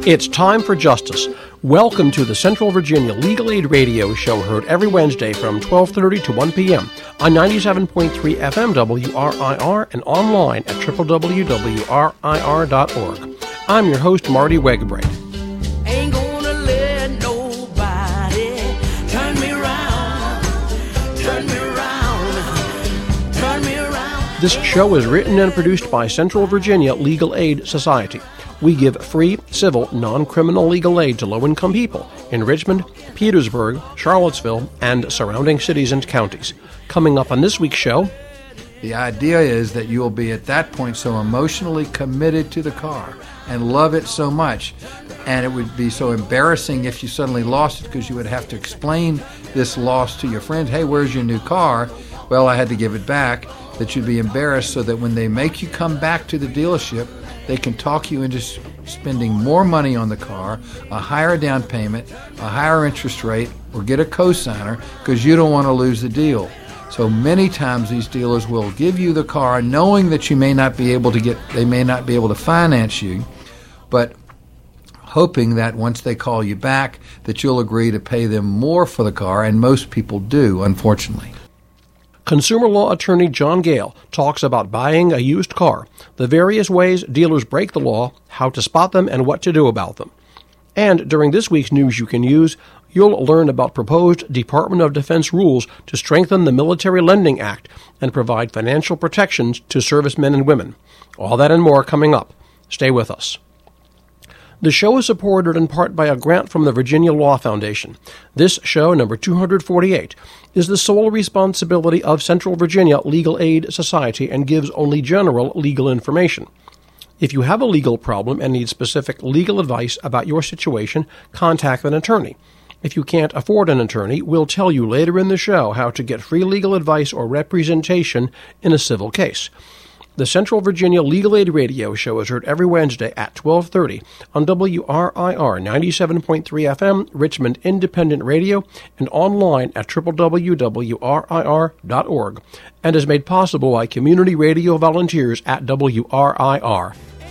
It's time for justice. Welcome to the Central Virginia Legal Aid Radio Show, heard every Wednesday from 12:30 to 1 p.m. on 97.3 FM WRIR and online at www.wrir.org. I'm your host, Marty Wegbright. Ain't gonna let nobody turn me around, turn me around, turn me around. This show is written and produced by Central Virginia Legal Aid Society. We give free, civil, non-criminal legal aid to low-income people in Richmond, Petersburg, Charlottesville, and surrounding cities and counties. Coming up on this week's show, the idea is that you'll be at that point so emotionally committed to the car and love it so much, and it would be so embarrassing if you suddenly lost it, because you would have to explain this loss to your friends. Hey, where's your new car? Well, I had to give it back. That you'd be embarrassed, so that when they make you come back to the dealership, they can talk you into spending more money on the car, a higher down payment, a higher interest rate, or get a co-signer, because you don't want to lose the deal. So many times these dealers will give you the car knowing that you may not be able to they may not be able to finance you, but hoping that once they call you back that you'll agree to pay them more for the car, and most people do, unfortunately. Consumer law attorney John Gale talks about buying a used car, the various ways dealers break the law, how to spot them, and what to do about them. And during this week's News You Can Use, you'll learn about proposed Department of Defense rules to strengthen the Military Lending Act and provide financial protections to servicemen and women. All that and more coming up. Stay with us. The show is supported in part by a grant from the Virginia Law Foundation. This show, number 248, is the sole responsibility of Central Virginia Legal Aid Society and gives only general legal information. If you have a legal problem and need specific legal advice about your situation, contact an attorney. If you can't afford an attorney, we'll tell you later in the show how to get free legal advice or representation in a civil case. The Central Virginia Legal Aid Radio Show is heard every Wednesday at 12:30 on WRIR 97.3 FM, Richmond Independent Radio, and online at www.wrir.org, and is made possible by community radio volunteers at WRIR.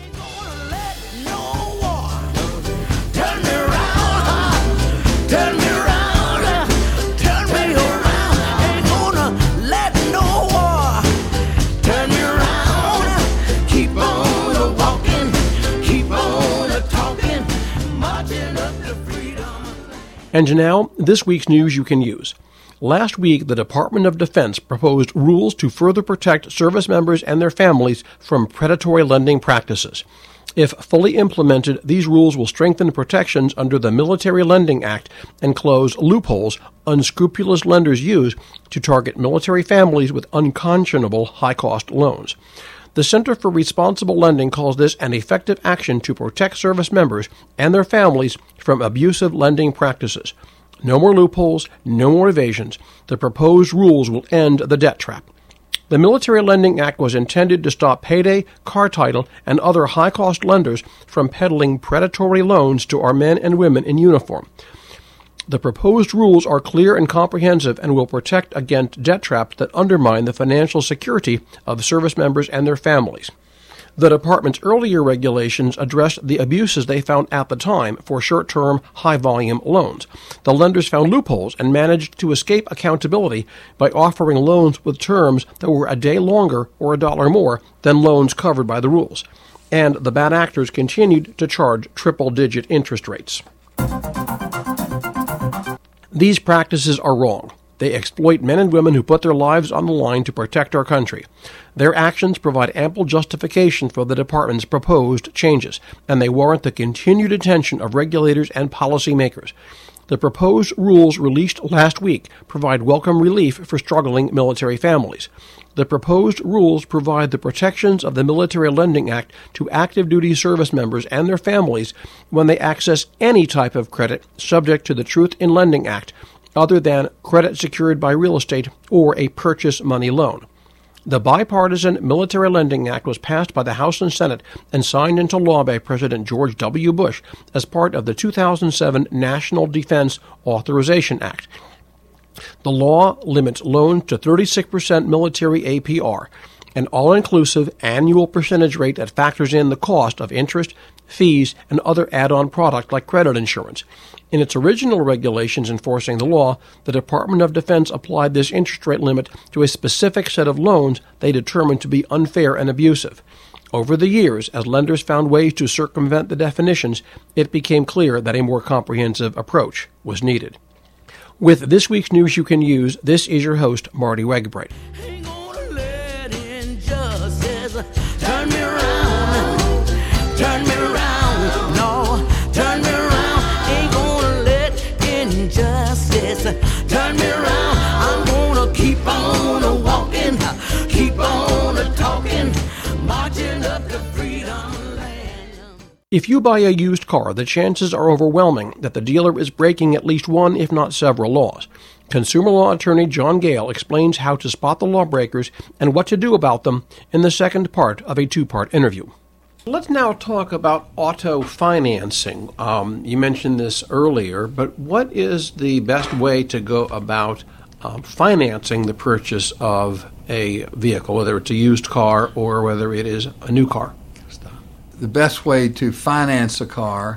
And now, this week's News You Can Use. Last week, the Department of Defense proposed rules to further protect service members and their families from predatory lending practices. If fully implemented, these rules will strengthen protections under the Military Lending Act and close loopholes unscrupulous lenders use to target military families with unconscionable high-cost loans. The Center for Responsible Lending calls this an effective action to protect service members and their families from abusive lending practices. No more loopholes, no more evasions. The proposed rules will end the debt trap. The Military Lending Act was intended to stop payday, car title, and other high-cost lenders from peddling predatory loans to our men and women in uniform. The proposed rules are clear and comprehensive and will protect against debt traps that undermine the financial security of service members and their families. The department's earlier regulations addressed the abuses they found at the time for short-term, high-volume loans. The lenders found loopholes and managed to escape accountability by offering loans with terms that were a day longer or $1 more than loans covered by the rules. And the bad actors continued to charge triple-digit interest rates. These practices are wrong. They exploit men and women who put their lives on the line to protect our country. Their actions provide ample justification for the department's proposed changes, and they warrant the continued attention of regulators and policymakers. The proposed rules released last week provide welcome relief for struggling military families. The proposed rules provide the protections of the Military Lending Act to active duty service members and their families when they access any type of credit subject to the Truth in Lending Act, other than credit secured by real estate or a purchase money loan. The bipartisan Military Lending Act was passed by the House and Senate and signed into law by President George W. Bush as part of the 2007 National Defense Authorization Act. The law limits loans to 36% military APR. an all-inclusive annual percentage rate that factors in the cost of interest, fees, and other add-on products like credit insurance. In its original regulations enforcing the law, the Department of Defense applied this interest rate limit to a specific set of loans they determined to be unfair and abusive. Over the years, as lenders found ways to circumvent the definitions, it became clear that a more comprehensive approach was needed. With this week's news you can use, this is your host, Marty Wegbright. Ain't gonna let injustice turn me around, no, turn me around. Ain't gonna let injustice turn me around. I'm gonna keep on walking, keep on talking, marching up to freedom land. If you buy a used car, the chances are overwhelming that the dealer is breaking at least one, if not several, laws. Consumer law attorney John Gale explains how to spot the lawbreakers and what to do about them in the second part of a two-part interview. Let's now talk about auto financing. You mentioned this earlier, but what is the best way to go about financing the purchase of a vehicle, whether it's a used car or whether it is a new car? The best way to finance a car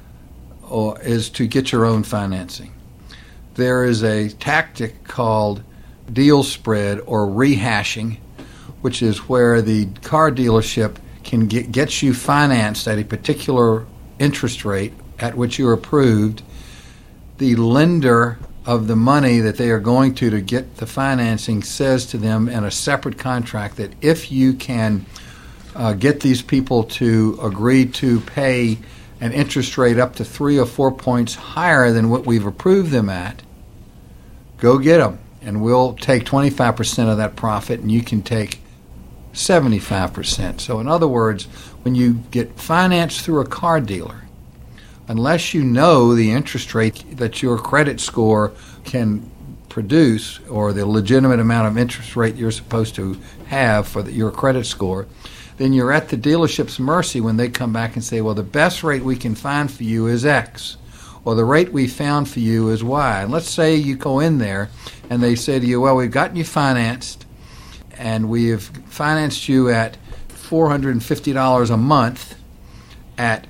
is to get your own financing. There is a tactic called deal spread or rehashing, which is where the car dealership can get you financed at a particular interest rate at which you're approved. The lender of the money that they are going to get the financing says to them in a separate contract that if you can get these people to agree to pay an interest rate up to 3 or 4 points higher than what we've approved them at, go get them, and we'll take 25% of that profit, and you can take 75%. So in other words, when you get financed through a car dealer, unless you know the interest rate that your credit score can produce or the legitimate amount of interest rate you're supposed to have for your credit score, then you're at the dealership's mercy when they come back and say, well, the best rate we can find for you is X, or the rate we found for you is Y. And let's say you go in there and they say to you, well, we've gotten you financed, and we have financed you at $450 a month at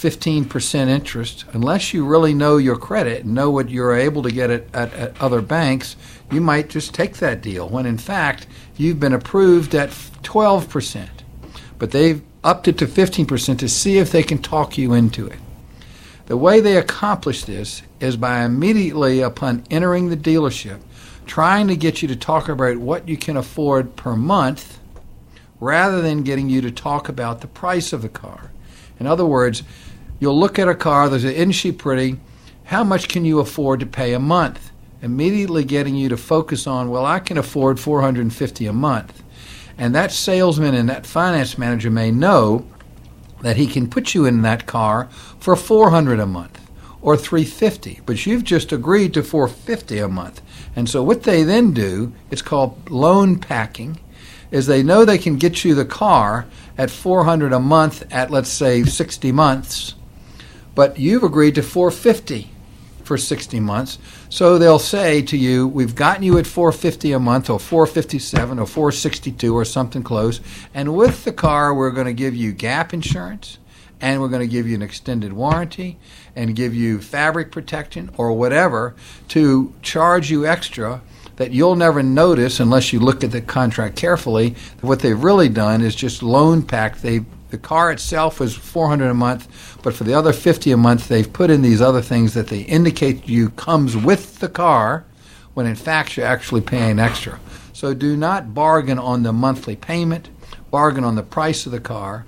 15% interest. Unless you really know your credit and know what you're able to get at other banks, you might just take that deal, when in fact you've been approved at 12%. But they've upped it to 15% to see if they can talk you into it. The way they accomplish this is by immediately upon entering the dealership, trying to get you to talk about what you can afford per month rather than getting you to talk about the price of the car. In other words, you'll look at a car, there's an, isn't she pretty? How much can you afford to pay a month? Immediately getting you to focus on, well, I can afford $450 a month. And that salesman and that finance manager may know that he can put you in that car for $400 a month or $350, but you've just agreed to $450 a month. And so what they then do, it's called loan packing, is they know they can get you the car at $400 a month at, let's say, 60 months, but you've agreed to $450 for 60 months. So they'll say to you, we've gotten you at $450 a month or $457 or $462 or something close, and with the car we're going to give you gap insurance, and we're going to give you an extended warranty and give you fabric protection or whatever to charge you extra that you'll never notice unless you look at the contract carefully. What they've really done is just loan pack. The car itself was $400 a month, but for the other $50 a month, they've put in these other things that they indicate you comes with the car, when in fact you're actually paying extra. So do not bargain on the monthly payment, bargain on the price of the car,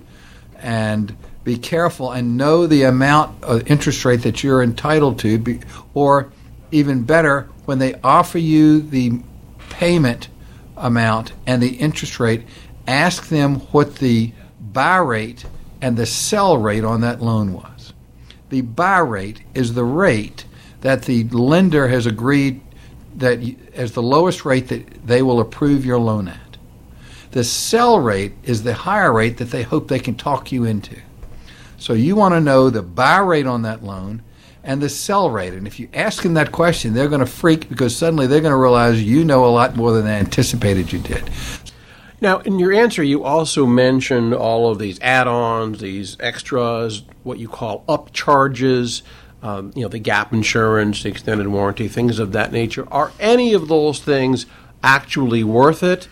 and be careful and know the amount of interest rate that you're entitled to, or even better, when they offer you the payment amount and the interest rate, ask them what the buy rate and the sell rate on that loan was. The buy rate is the rate that the lender has agreed that as the lowest rate that they will approve your loan at. The sell rate is the higher rate that they hope they can talk you into. So you want to know the buy rate on that loan and the sell rate. And if you ask them that question, they're going to freak, because suddenly they're going to realize you know a lot more than they anticipated you did. Now, in your answer, you also mentioned all of these add-ons, these extras, what you call upcharges, the gap insurance, the extended warranty, things of that nature. Are any of those things actually worth it?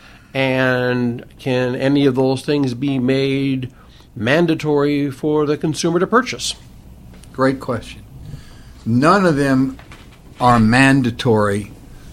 And can any of those things be made mandatory for the consumer to purchase? Great question. None of them are mandatory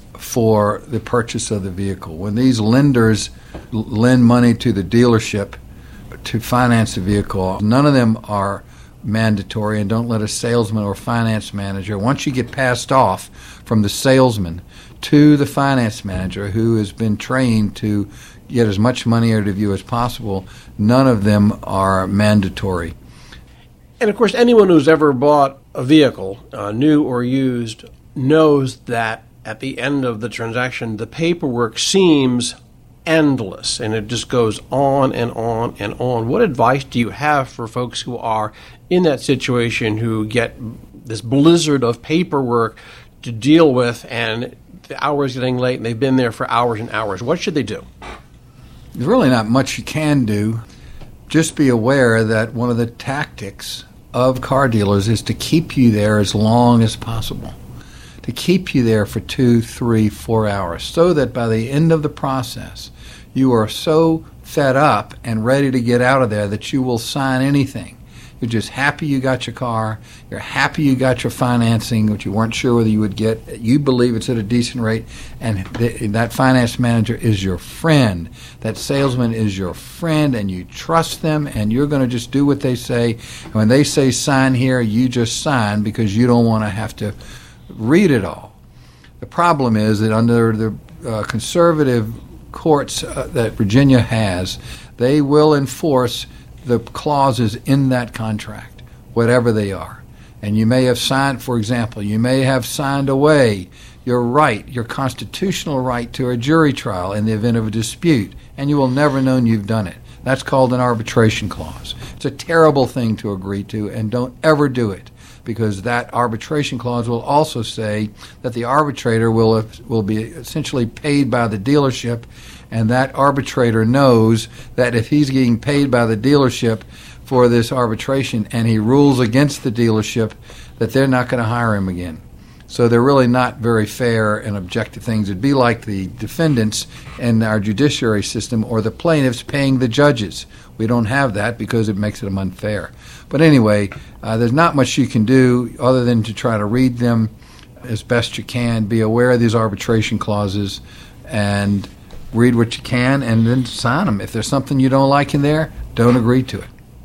for the purchase of the vehicle. When these lenders lend money to the dealership to finance the vehicle, none of them are mandatory, and don't let a salesman or finance manager, once you get passed off from the salesman to the finance manager who has been trained to get as much money out of you as possible, none of them are mandatory. And of course, anyone who's ever bought a vehicle, new or used, knows that at the end of the transaction, the paperwork seems endless, and it just goes on and on and on. What advice do you have for folks who are in that situation, who get this blizzard of paperwork to deal with, and the hours getting late, and they've been there for hours and hours? What should they do? There's really not much you can do. Just be aware that one of the tactics of car dealers is to keep you there as long as possible, to keep you there for 2, 3, 4 hours, so that by the end of the process, you are so fed up and ready to get out of there that you will sign anything. You're just happy you got your car. You're happy you got your financing, which you weren't sure whether you would get. You believe it's at a decent rate, and that finance manager is your friend. That salesman is your friend, and you trust them, and you're going to just do what they say. And when they say sign here, you just sign because you don't want to have to read it all. The problem is that under the conservative courts that Virginia has, they will enforce the clauses in that contract, whatever they are. And you may have signed, for example, you may have signed away your right, your constitutional right to a jury trial in the event of a dispute, and you will never know you've done it. That's called an arbitration clause. It's a terrible thing to agree to, and don't ever do it, because that arbitration clause will also say that the arbitrator will be essentially paid by the dealership, and that arbitrator knows that if he's getting paid by the dealership for this arbitration and he rules against the dealership, that they're not going to hire him again. So they're really not very fair and objective things. It'd be like the defendants in our judiciary system or the plaintiffs paying the judges. We don't have that because it makes it unfair. But anyway, there's not much you can do other than to try to read them as best you can, be aware of these arbitration clauses, and read what you can, and then sign them. If there's something you don't like in there, don't agree to it.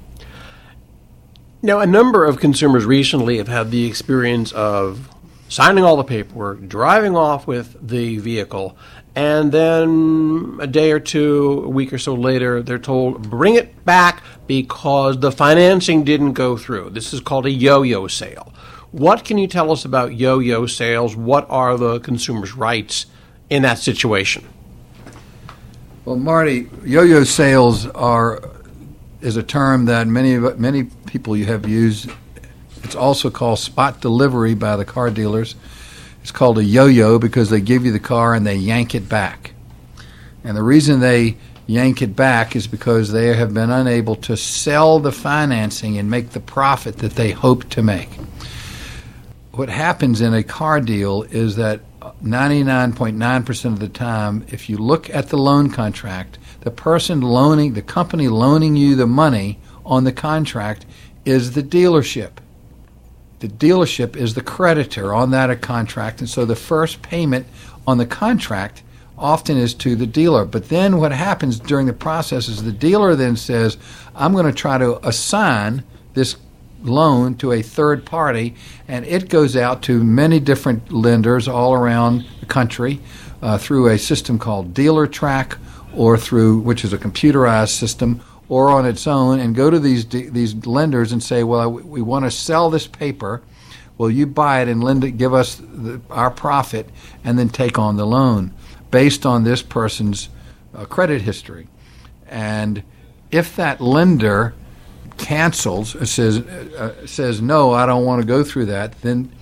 Now, a number of consumers recently have had the experience of signing all the paperwork, driving off with the vehicle, and then a day or two, a week or so later, they're told, bring it back because the financing didn't go through. This is called a yo-yo sale. What can you tell us about yo-yo sales? What are the consumer's rights in that situation? Well, Marty, yo-yo sales is a term that many people you have used. It's also called spot delivery by the car dealers. It's called a yo-yo because they give you the car and they yank it back. And the reason they yank it back is because they have been unable to sell the financing and make the profit that they hope to make. What happens in a car deal is that 99.9% of the time, if you look at the loan contract, the company loaning you the money on the contract is the dealership. The dealership is the creditor on that contract, and so the first payment on the contract often is to the dealer. But then what happens during the process is the dealer then says, I'm going to try to assign this loan to a third party, and it goes out to many different lenders all around the country through a system called DealerTrack, or which is a computerized system, or on its own, and go to these lenders and say, well, we want to sell this paper. Will you buy it and lend it, give us our profit, and then take on the loan based on this person's credit history? And if that lender cancels, says no, I don't want to go through that, then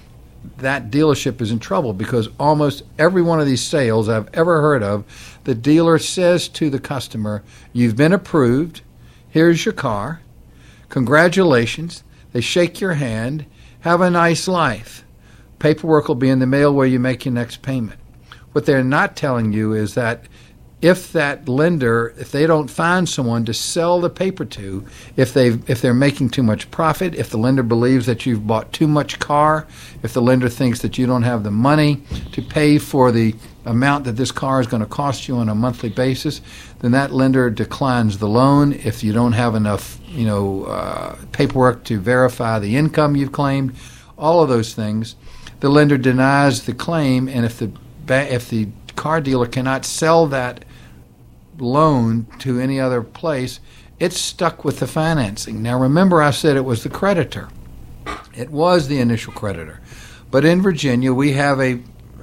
that dealership is in trouble, because almost every one of these sales I've ever heard of, the dealer says to the customer, "You've been approved. Here's your car. Congratulations." They shake your hand. "Have a nice life. Paperwork will be in the mail where you make your next payment." What they're not telling you is that if that lender, if they don't find someone to sell the paper to, if they're making too much profit, if the lender believes that you've bought too much car, if the lender thinks that you don't have the money to pay for the amount that this car is going to cost you on a monthly basis, then that lender declines the loan. If you don't have enough, paperwork to verify the income you've claimed, all of those things, the lender denies the claim. And if the car dealer cannot sell that loan to any other place, it's stuck with the financing. Now remember, I said it was the creditor. It was the initial creditor. But in Virginia, we have a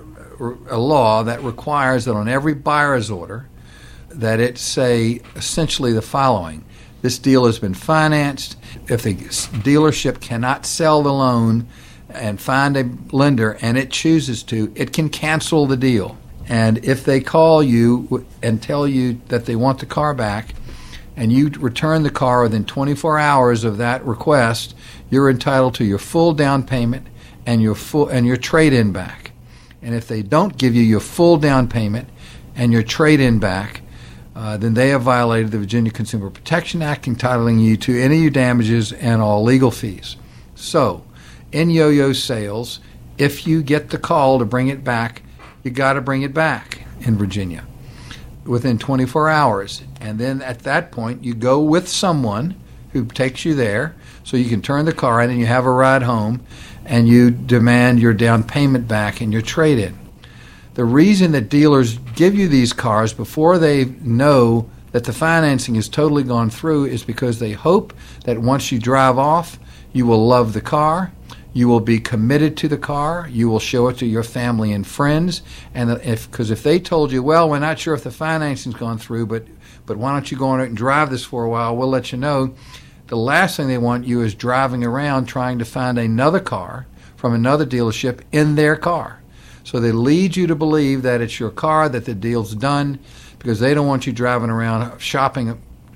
law that requires that on every buyer's order that it say essentially the following: this deal has been financed. If the dealership cannot sell the loan and find a lender and it chooses to, it can cancel the deal. And if they call you and tell you that they want the car back, and you return the car within 24 hours of that request, you're entitled to your full down payment and your trade-in back. And if they don't give you your full down payment and your trade-in back, then they have violated the Virginia Consumer Protection Act, entitling you to any damages and all legal fees. So, in yo-yo sales, if you get the call to bring it back, you got to bring it back in Virginia within 24 hours. And then at that point, you go with someone who takes you there so you can turn the car in and you have a ride home, and you demand your down payment back and your trade-in. The reason that dealers give you these cars before they know that the financing is totally gone through is because they hope that once you drive off, you will love the car. You will be committed to the car. You will show it to your family and friends. And because if they told you, "Well, we're not sure if the financing's gone through, but why don't you go on it and drive this for a while? We'll let you know." The last thing they want you is driving around trying to find another car from another dealership in their car. So they lead you to believe that it's your car, that the deal's done, because they don't want you driving around shopping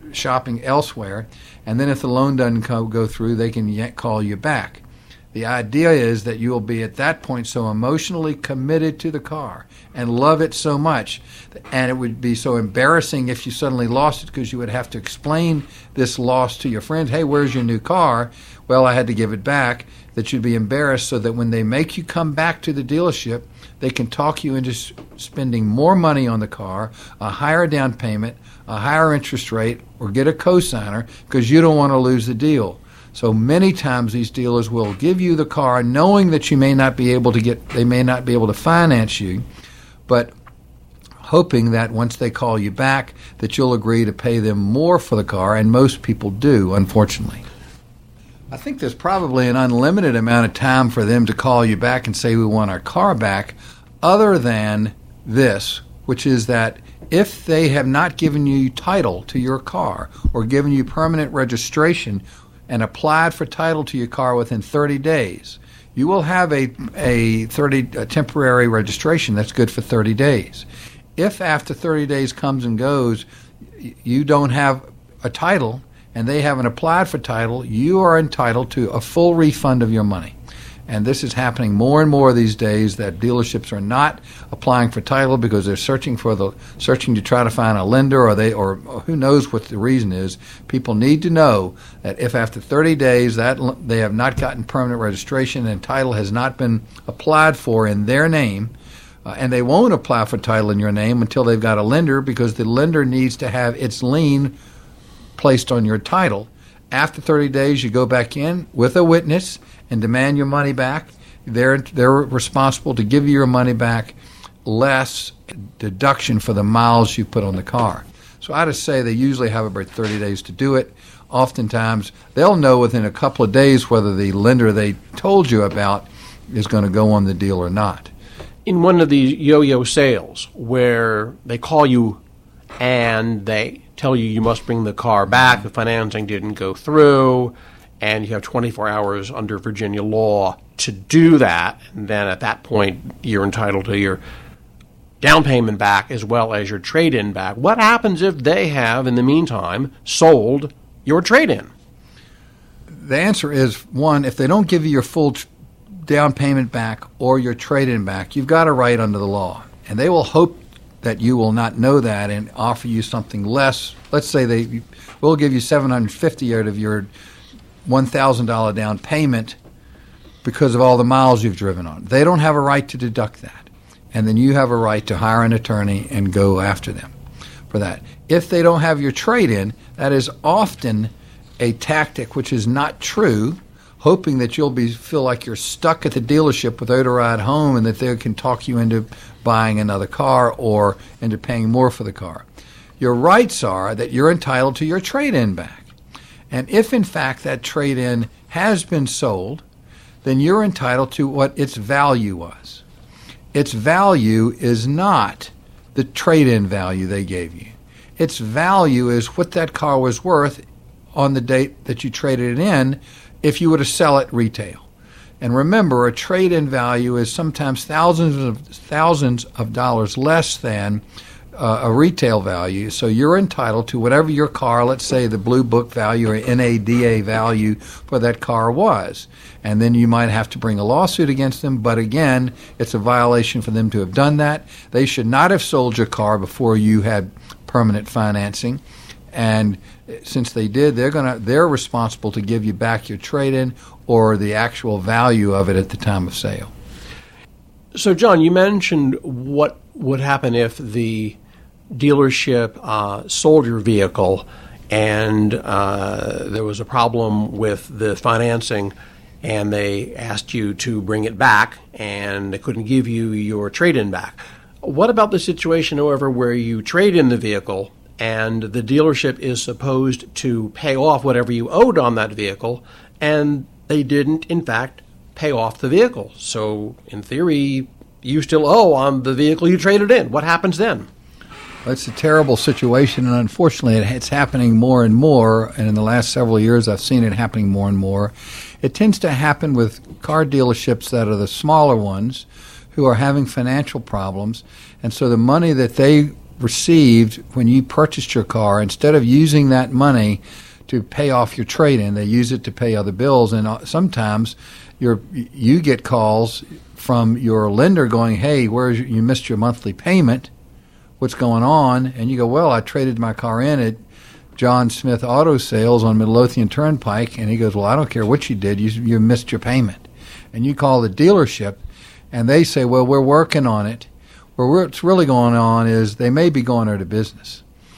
elsewhere. And then if the loan doesn't go through, they can call you back. The idea is that you will be at that point so emotionally committed to the car and love it so much, and it would be so embarrassing if you suddenly lost it, because you would have to explain this loss to your friends. "Hey, where's your new car?" "Well, I had to give it back." That you'd be embarrassed, so that when they make you come back to the dealership, they can talk you into spending more money on the car, a higher down payment, a higher interest rate, or get a cosigner, because you don't want to lose the deal. So many times these dealers will give you the car knowing that they may not be able to finance you, but hoping that once they call you back that you'll agree to pay them more for the car, and most people do, unfortunately. I think there's probably an unlimited amount of time for them to call you back and say, "We want our car back," other than this, which is that if they have not given you title to your car or given you permanent registration and applied for title to your car within 30 days, you will have a temporary registration that's good for 30 days. If after 30 days comes and goes, you don't have a title and they haven't applied for title, you are entitled to a full refund of your money. And this is happening more and more these days, that dealerships are not applying for title because they're searching to try to find a lender, or who knows what the reason is. People need to know that if after 30 days that they have not gotten permanent registration and title has not been applied for in their name, and they won't apply for title in your name until they've got a lender, because the lender needs to have its lien placed on your title. After 30 days, you go back in with a witness and demand your money back. They're responsible to give you your money back, less deduction for the miles you put on the car. So I just say they usually have about 30 days to do it. Oftentimes, they'll know within a couple of days whether the lender they told you about is going to go on the deal or not. In one of these yo-yo sales where they call you and they tell you must bring the car back, the financing didn't go through, and you have 24 hours under Virginia law to do that. And then at that point, you're entitled to your down payment back as well as your trade-in back. What happens if they have, in the meantime, sold your trade-in? The answer is, one, if they don't give you your full down payment back or your trade-in back, you've got a right under the law. And they will hope that you will not know that and offer you something less. Let's say they will give you $750 out of your $1,000 down payment because of all the miles you've driven on. They don't have a right to deduct that. And then you have a right to hire an attorney and go after them for that. If they don't have your trade-in, that is often a tactic which is not true, hoping that you'll feel like you're stuck at the dealership without a ride home and that they can talk you into buying another car or into paying more for the car. Your rights are that you're entitled to your trade-in back. And if, in fact, that trade-in has been sold, then you're entitled to what its value was. Its value is not the trade-in value they gave you. Its value is what that car was worth on the date that you traded it in if you were to sell it retail. And remember, a trade-in value is sometimes thousands of dollars less than a retail value. So you're entitled to whatever your car, let's say the Blue Book value or NADA value for that car was. And then you might have to bring a lawsuit against them. But again, it's a violation for them to have done that. They should not have sold your car before you had permanent financing. And since they did, they're responsible to give you back your trade-in or the actual value of it at the time of sale. So, John, you mentioned what would happen if the dealership sold your vehicle and there was a problem with the financing and they asked you to bring it back and they couldn't give you your trade-in back. What about the situation, however, where you trade in the vehicle and the dealership is supposed to pay off whatever you owed on that vehicle and they didn't, in fact, pay off the vehicle? So, in theory, you still owe on the vehicle you traded in. What happens then? It's a terrible situation, and unfortunately it's happening more and more, and in the last several years I've seen it happening more and more. It tends to happen with car dealerships that are the smaller ones who are having financial problems, and so the money that they received when you purchased your car, instead of using that money to pay off your trade-in, they use it to pay other bills, and sometimes you get calls from your lender going, hey, you missed your monthly payment, what's going on? And you go, well, I traded my car in at John Smith Auto Sales on Midlothian Turnpike. And he goes, well, I don't care what you did, you missed your payment. And you call the dealership and they say, well, we're working on it. Well, what's really going on is they may be going out of business.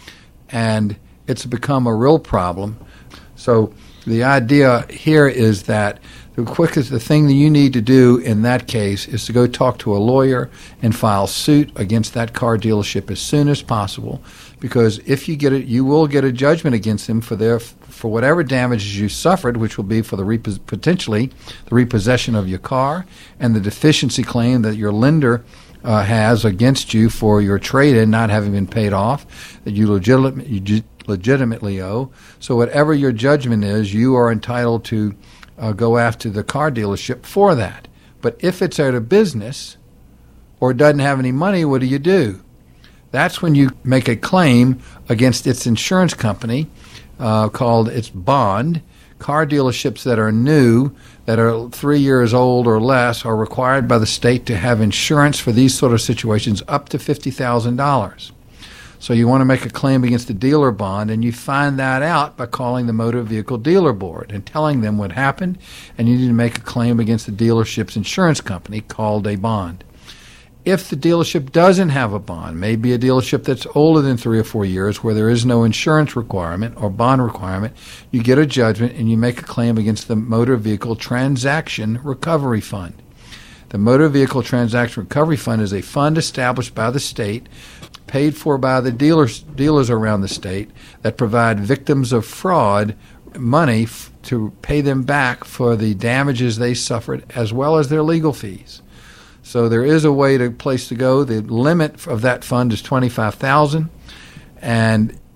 And it's become a real problem. So the idea here is that the thing that you need to do in that case is to go talk to a lawyer and file suit against that car dealership as soon as possible, because if you get it, you will get a judgment against them for whatever damages you suffered, which will be for potentially the repossession of your car and the deficiency claim that your lender has against you for your trade-in not having been paid off that you legitimately owe. So whatever your judgment is, you are entitled to go after the car dealership for that. But if it's out of business or doesn't have any money, what do? That's when you make a claim against its insurance company called its bond. Car dealerships that are new, that are 3 years old or less, are required by the state to have insurance for these sort of situations up to $50,000. So you want to make a claim against the dealer bond, and you find that out by calling the Motor Vehicle Dealer Board and telling them what happened, and you need to make a claim against the dealership's insurance company called a bond. If the dealership doesn't have a bond, maybe a dealership that's older than 3 or 4 years where there is no insurance requirement or bond requirement, you get a judgment and you make a claim against the Motor Vehicle Transaction Recovery Fund. The Motor Vehicle Transaction Recovery Fund is a fund established by the state, paid for by the dealers around the state, that provide victims of fraud money to pay them back for the damages they suffered as well as their legal fees. So there is a place to go. The limit of that fund is $25,000, and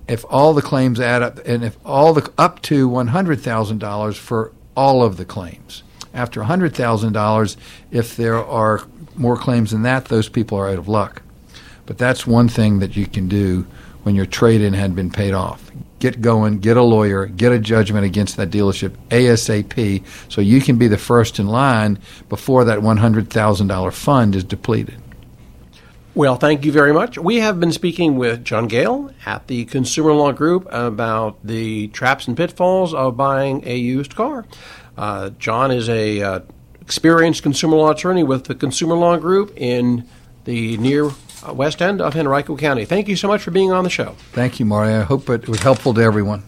if all the claims add up, and if all the up to $100,000 for all of the claims. After $100,000, if there are more claims than that, those people are out of luck. But that's one thing that you can do when your trade-in had been paid off. Get going, get a lawyer, get a judgment against that dealership ASAP so you can be the first in line before that $100,000 fund is depleted. Well, thank you very much. We have been speaking with John Gale at the Consumer Law Group about the traps and pitfalls of buying a used car. John is a experienced consumer law attorney with the Consumer Law Group in the near west end of Henrico County. Thank you so much for being on the show. Thank you, Marty. I hope it was helpful to everyone.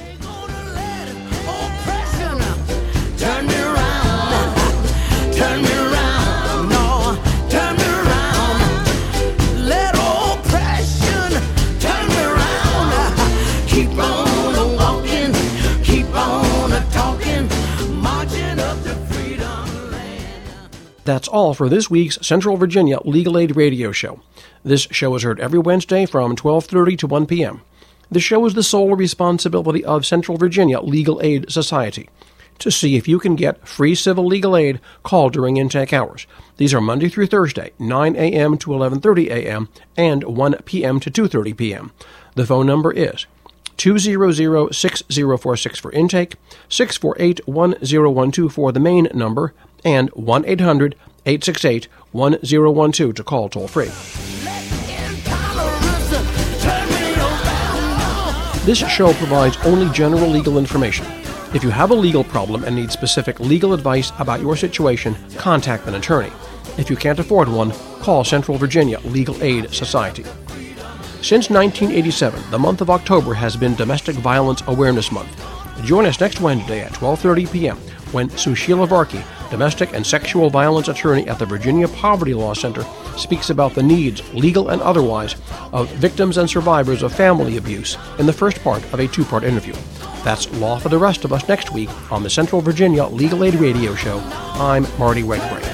That's all for this week's Central Virginia Legal Aid Radio Show. This show is heard every Wednesday from 12:30 to 1 p.m. The show is the sole responsibility of Central Virginia Legal Aid Society. To see if you can get free civil legal aid, call during intake hours. These are Monday through Thursday, 9 a.m. to 11:30 a.m. and 1 p.m. to 2:30 p.m. The phone number is 200-6046 for intake, 648-1012 for the main number, and 1-800-868-1012 to call toll-free. This show provides only general legal information. If you have a legal problem and need specific legal advice about your situation, contact an attorney. If you can't afford one, call Central Virginia Legal Aid Society. Since 1987, the month of October has been Domestic Violence Awareness Month. Join us next Wednesday at 12:30 p.m. when Sushila Varkey, domestic and sexual violence attorney at the Virginia Poverty Law Center, speaks about the needs, legal and otherwise, of victims and survivors of family abuse in the first part of a two-part interview. That's Law for the Rest of Us next week on the Central Virginia Legal Aid Radio Show. I'm Marty Whitebread.